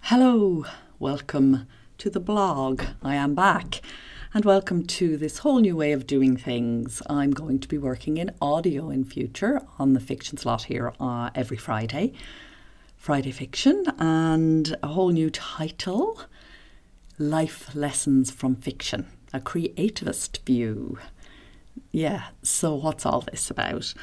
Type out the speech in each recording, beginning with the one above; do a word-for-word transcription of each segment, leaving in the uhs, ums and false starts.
Hello, welcome to the blog. I am back and welcome to this whole new way of doing things. I'm going to be working in audio in future on the fiction slot here uh, every Friday, Friday Fiction, and a whole new title, Life Lessons from Fiction, a creativist view. Yeah, so what's all this about?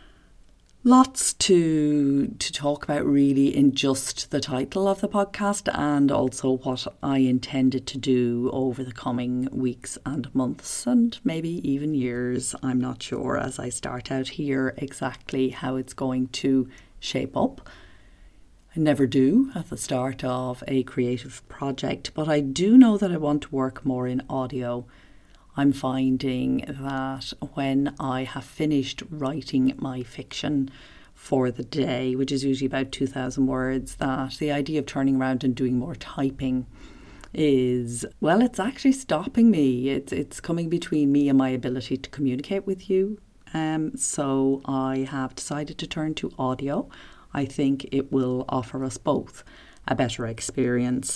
Lots to to talk about really in just the title of the podcast, and also what I intended to do over the coming weeks and months and maybe even years. I'm not sure as I start out here exactly how it's going to shape up. I never do at the start of a creative project, but I do know that I want to work more in audio. I'm finding that when I have finished writing my fiction for the day, which is usually about two thousand words, that the idea of turning around and doing more typing is, well, it's actually stopping me. It's, it's coming between me and my ability to communicate with you. Um, so I have decided to turn to audio. I think it will offer us both a better experience.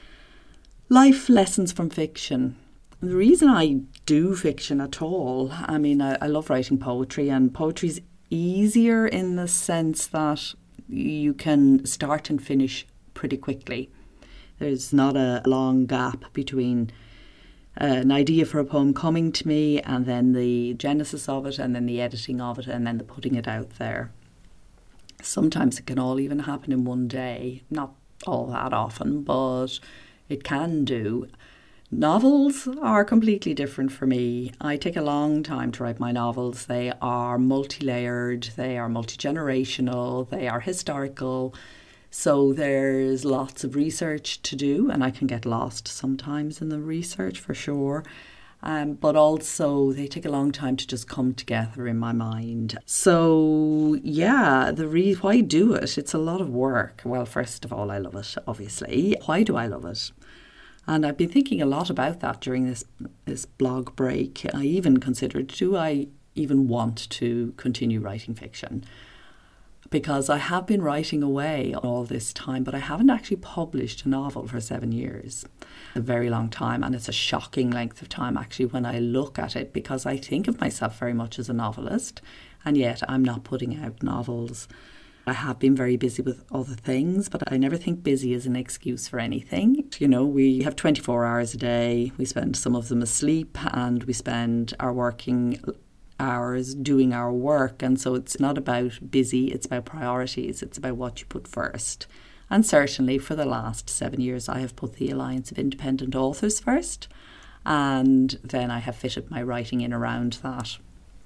Life lessons from fiction. The reason I do fiction at all, I mean, I, I love writing poetry, and poetry's easier in the sense that you can start and finish pretty quickly. There's not a long gap between an idea for a poem coming to me and then the genesis of it and then the editing of it and then the putting it out there. Sometimes it can all even happen in one day, not all that often, but it can do. Novels are completely different for me. I take a long time to write my novels. They are multi-layered, they are multi-generational, they are historical. So there's lots of research to do, and I can get lost sometimes in the research for sure. Um, but also they take a long time to just come together in my mind. So yeah, the re- why do it? It's a lot of work. Well, first of all, I love it, obviously. Why do I love it? And I've been thinking a lot about that during this this blog break. I even considered, do I even want to continue writing fiction? Because I have been writing away all this time, but I haven't actually published a novel for seven years. A very long time, and it's a shocking length of time actually when I look at it, because I think of myself very much as a novelist, and yet I'm not putting out novels. I have been very busy with other things, but I never think busy is an excuse for anything. You know, we have twenty-four hours a day. We spend some of them asleep, and we spend our working hours doing our work. And so it's not about busy, it's about priorities. It's about what you put first. And certainly for the last seven years, I have put the Alliance of Independent Authors first. And then I have fitted my writing in around that.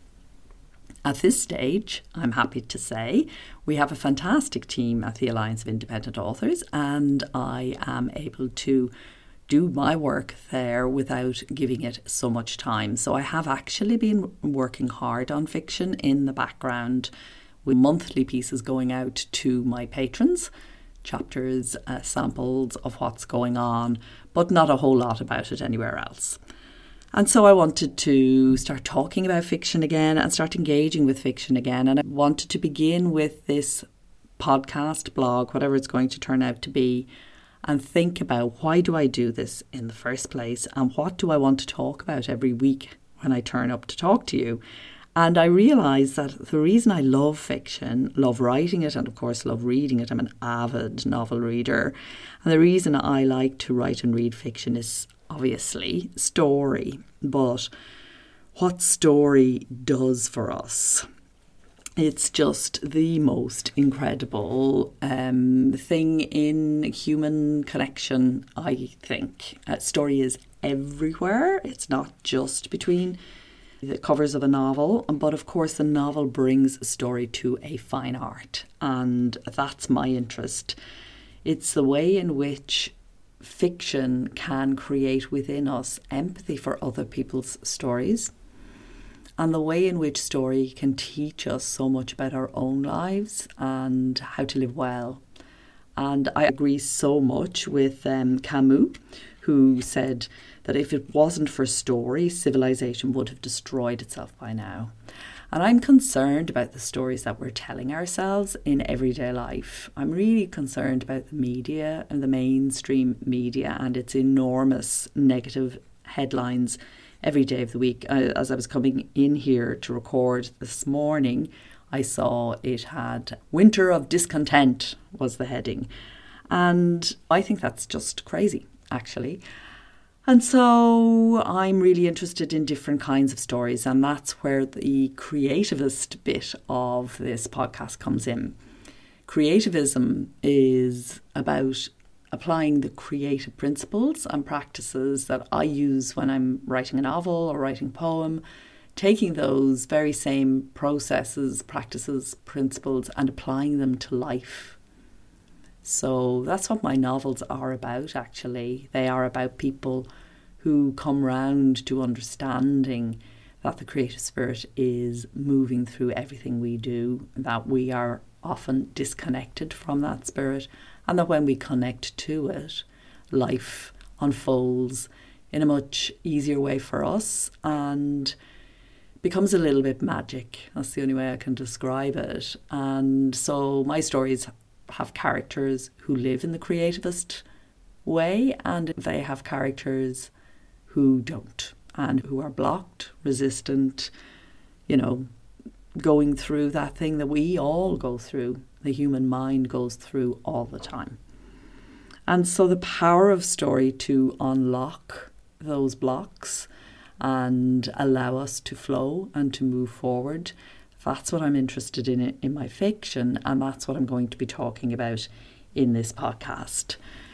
At this stage, I'm happy to say, we have a fantastic team at the Alliance of Independent Authors, and I am able to do my work there without giving it so much time. So I have actually been working hard on fiction in the background, with monthly pieces going out to my patrons, chapters, uh, samples of what's going on, but not a whole lot about it anywhere else. And so I wanted to start talking about fiction again and start engaging with fiction again. And I wanted to begin with this podcast, blog, whatever it's going to turn out to be, and think about, why do I do this in the first place? And what do I want to talk about every week when I turn up to talk to you? And I realised that the reason I love fiction, love writing it, and of course love reading it, I'm an avid novel reader. And the reason I like to write and read fiction is obviously story, but what story does for us. It's just the most incredible um, thing in human connection, I think. Uh, story is everywhere. It's not just between the covers of a novel, but of course the novel brings story to a fine art, and that's my interest. It's the way in which fiction can create within us empathy for other people's stories, and the way in which story can teach us so much about our own lives and how to live well. And I agree so much with um, Camus, who said that if it wasn't for story, civilization would have destroyed itself by now. And I'm concerned about the stories that we're telling ourselves in everyday life. I'm really concerned about the media and the mainstream media and its enormous negative headlines every day of the week. As I was coming in here to record this morning, I saw it had Winter of Discontent was the heading. And I think that's just crazy, actually. And so I'm really interested in different kinds of stories, and that's where the creativist bit of this podcast comes in. Creativism is about applying the creative principles and practices that I use when I'm writing a novel or writing a poem, taking those very same processes, practices, principles, and applying them to life. So that's what my novels are about, actually. They are about people who come round to understanding that the creative spirit is moving through everything we do, that we are often disconnected from that spirit, and that when we connect to it, life unfolds in a much easier way for us and becomes a little bit magic. That's the only way I can describe it. And so my stories have characters who live in the creativist way, and they have characters who don't and who are blocked, resistant, you know, going through that thing that we all go through, the human mind goes through all the time. And so the power of story to unlock those blocks and allow us to flow and to move forward, that's what I'm interested in in my fiction, and that's what I'm going to be talking about in this podcast.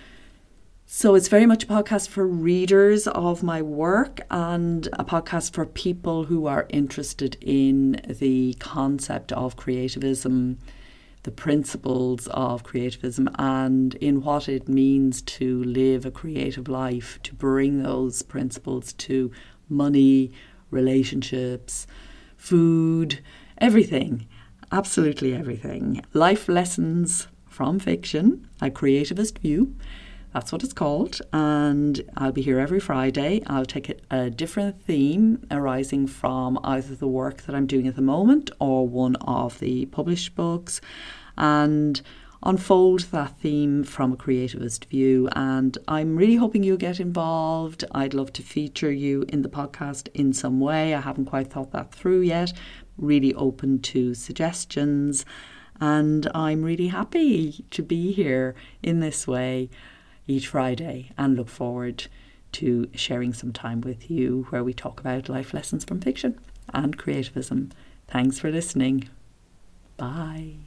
So it's very much a podcast for readers of my work and a podcast for people who are interested in the concept of creativism, the principles of creativism, and in what it means to live a creative life, to bring those principles to money, relationships, food, everything, absolutely everything. Life lessons from fiction, a creativist view. That's what it's called. And I'll be here every Friday. I'll take a, a different theme arising from either the work that I'm doing at the moment or one of the published books, and unfold that theme from a creativist view. And I'm really hoping you'll get involved. I'd love to feature you in the podcast in some way. I haven't quite thought that through yet. Really open to suggestions. And I'm really happy to be here in this way each Friday and look forward to sharing some time with you where we talk about life lessons from fiction and creativism. Thanks for listening. Bye.